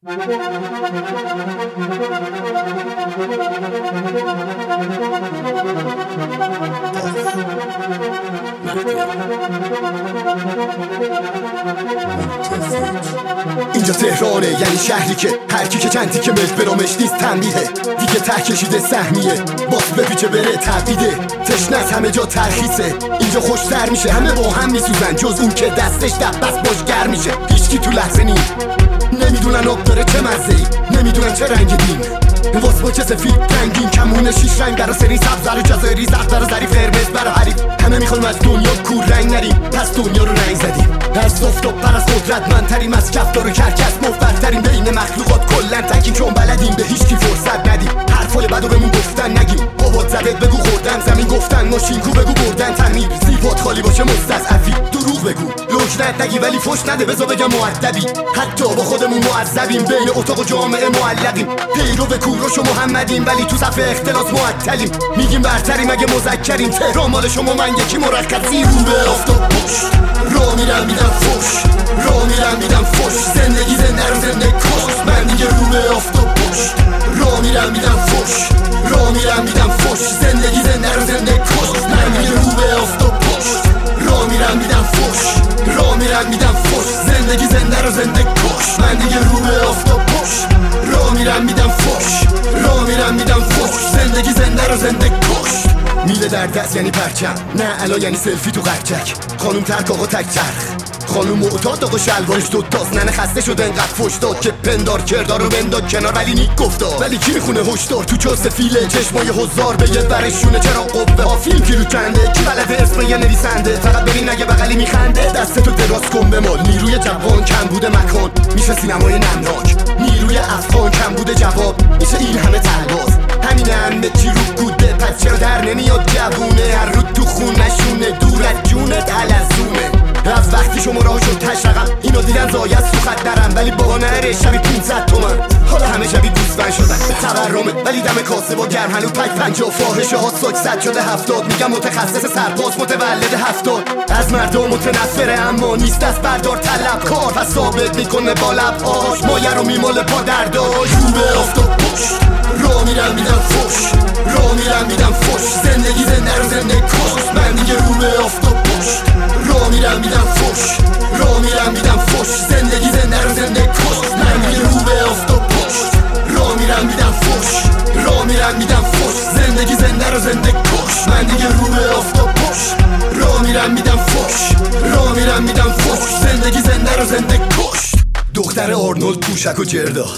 اینجا تهرانه، یعنی شهری که هر کی که چند تیکه ملک برامش نیست تنبیهه. دیگه ته کشیده سهمیه، باس بپیچه بره تبیده. تشنت همه جا ترخیصه، اینجا خوشتر میشه. همه با هم میسوزن جز اون که دستش دبست باش میشه. هیچکی تو لحظه نیم نمیدونن آب داره چه مزه‌ای، نمیدونن چه رنگ دین. واس با چه سفید رنگین، کمونه 6 رنگ برا سری سبز رو جزایری، زرد برا ظریف، قرمز برا حریف. همه میخوان از دنیا کور رنگ نریم، پس دنیا رو رنگ زدیم. از آفتاب پر از قدرتمندتریم، از کفتار و کرکس مفبرتریم. بین مخلوقات کلن تکیم، چون بلدیم به هیچکی فرصت ندیم. حرفای بدو بهمون گفتن نگیم، آباد زدت بگو خوردن زمین گفتن. ماشین کو بگو بردن تعمیر، زیبات خالی باشه مستضعفی. دروغ بگو لجنت نگی ولی فش نده، بذار بگم مؤدبی. حتی با خودمون معذبیم، بین اتاق و جامعه معلقیم. پیرو کوروش و محمدیم ولی تو صف اختلاس معطلیم. میگیم برتریم اگه مذکریم، تهران مال شما من یکی مرخصی. رو به آفتاب پشت را میرم میدم فش، را میرم میدم فش. زندگی زنده رو زنده کشت، من دیگه رو به آفتاب پشت را میرم میدم فش، را میرم میدم فش. زندگی زنده رو زنده کشت، من دیگه رو به آفتاب پشت را میرم میدم فش، را میرم میدم فش. زندگی زنده رو زنده کشت، من دیگه رو به آفتاب پشت را میرم میدم فش، را میرم میدم فش. زندگی زنده رو زنده کشت. میله در دست یعنی پرچم، نه الا یعنی سلفی تو قرچک. خانوم ترک آقا تک چرخ، خانوم معتاد آقا شلوارش دوتاست. ننه خسته شد انقدر فش داد که پندار کردار رو بنداد کنار، ولی نیک گفتار. ولی کی میخونه هشدار تو چست فیله، چشمای حضار به یه برشونه. چرا قوه ها فیلم کیلو کنده، کی بلده اسم یه نویسنده. فقط ببین اگه بغلی میخنده، دستتو دراز کن به مال. نیروی جوان کم بوده مکان، میشه سینمای نمناک. نیروی افغان کم بوده جواب، میشه این همه تلاش. همین همه چی رو گوده، پس چرا در نمیاد جوونه. هر رو تو خونشونه، دور از جونت حلزونه. از وقتی شما راه شد تشرقم، اینو دیدن زایه از تو خط درم. ولی بابا نره شبی 500 تومن، حالا همه شبی گوسفند شدن تورمه. ولی دم کاسه با گرم هنو پک 50 فاحشه ها ساک 100 شده 70. میگم متخصص سرباز متولد 70. از مردم متنفره اما نیست از بردار طلب کار. پس ثابت میکنه با لب‌هاش مایه رو میماله پا درداش. رو به آفتاب پشت را میرم میدم فش، را میرم میدم فش. زندگی زنده رو زنده کشت، من دیگه رو به آفتاب پشت را میرم میدم فش، را میرم میدم فش. زندگی زنده رو زنده کشت، من دیگه رو به آفتاب پشت را میرم میدم فش، را میرم میدم فش. زندگی زنده رو زنده کشت، من دیگه رو به آفتاب پشت را میرم میدم فش، را میرم میدم فش. زندگی زنده رو زنده کشت. دختر آرنولد پوشک و جرداد،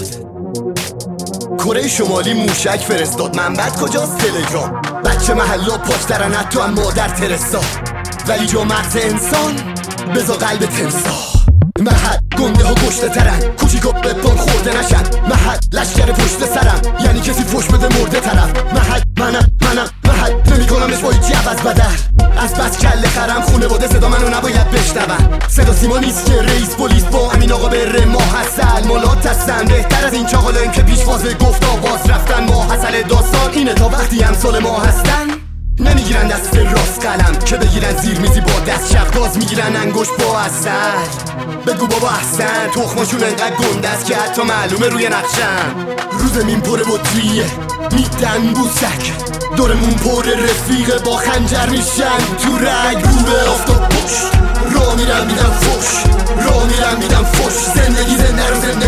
کره شمالی موشک فرستاد. منبت کجاست؟ تلگرام. بچه محلا پاکترن حتی هم مادر ترسا. ولی جا مغز انسان بزا قلب تمساح. محل گنده ها گشته ترن، کوچیکا به پان خورده نشن. محل لشکر پشت سرم، یعنی کسی فش بده مرده طرف. محل منم محل نمیکنمش با هیچی عوض بدل. از بس کله خرم خونواده صدا منو نباید بشنون. صدا سیما نیست که رئیس پلیس با امین آقا بره. ما حسل مالات هستن، بهتر از این چاقالاییم که پیش فازه گفت آواز رفتن. ما حسل داستان اینه تا وقتی امثال ما هستن نمیگیرن دست راست قلم که بگیرن زیر میزی با دست شب گاز میگیرن انگشت با اثر. بگو بابا احسن، تخماشون انقدر گنده است که حتی معلومه روی نقشن. رو زمین پر بطریه میدن بوسک، دورمون پر رفیقه با خنجر میشن تو رگ. رو به آفتاب پشت را میرم میدم فش، را میرم میدم فش. زندگی زنده رو زنده